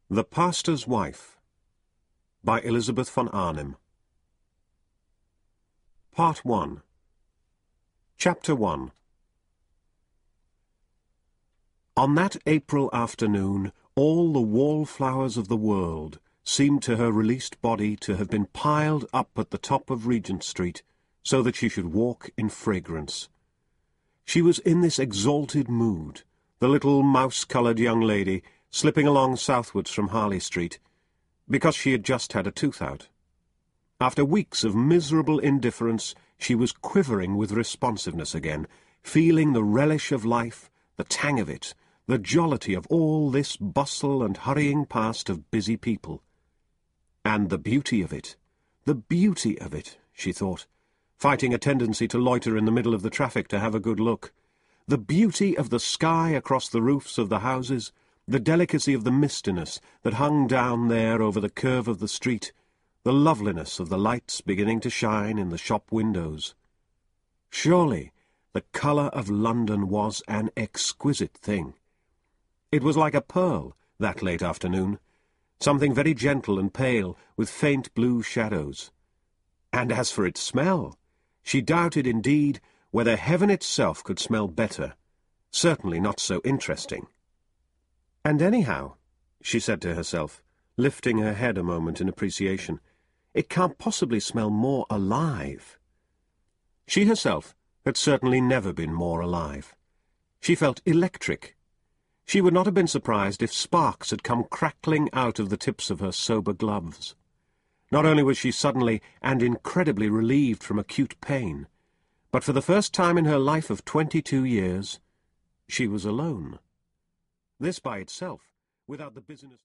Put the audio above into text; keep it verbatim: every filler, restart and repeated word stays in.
The Pastor's Wife by Elizabeth von Arnim. Part one. Chapter one. On that April afternoon, all the wallflowers of the world seemed to her released body to have been piled up at the top of Regent Street, so that she should walk in fragrance. She was in this exalted mood, the little mouse-coloured young lady, slipping along southwards from Harley Street, because she had just had a tooth out. After weeks of miserable indifference, she was quivering with responsiveness again, feeling the relish of life, the tang of it, the jollity of all this bustle and hurrying past of busy people. And the beauty of it, the beauty of it, she thought, fighting a tendency to loiter in the middle of the traffic to have a good look. The beauty of the sky across the roofs of the houses, the delicacy of the mistiness that hung down there over the curve of the street, the loveliness of the lights beginning to shine in the shop windows. Surely the colour of London was an exquisite thing. It was like a pearl, that late afternoon, something very gentle and pale, with faint blue shadows. And as for its smell, she doubted indeed whether heaven itself could smell better, certainly not so interesting. And anyhow, she said to herself, lifting her head a moment in appreciation, it can't possibly smell more alive. She herself had certainly never been more alive. She felt electric. She would not have been surprised if sparks had come crackling out of the tips of her sober gloves. Not only was she suddenly and incredibly relieved from acute pain, but for the first time in her life of twenty-two years, she was alone. This by itself, without the business...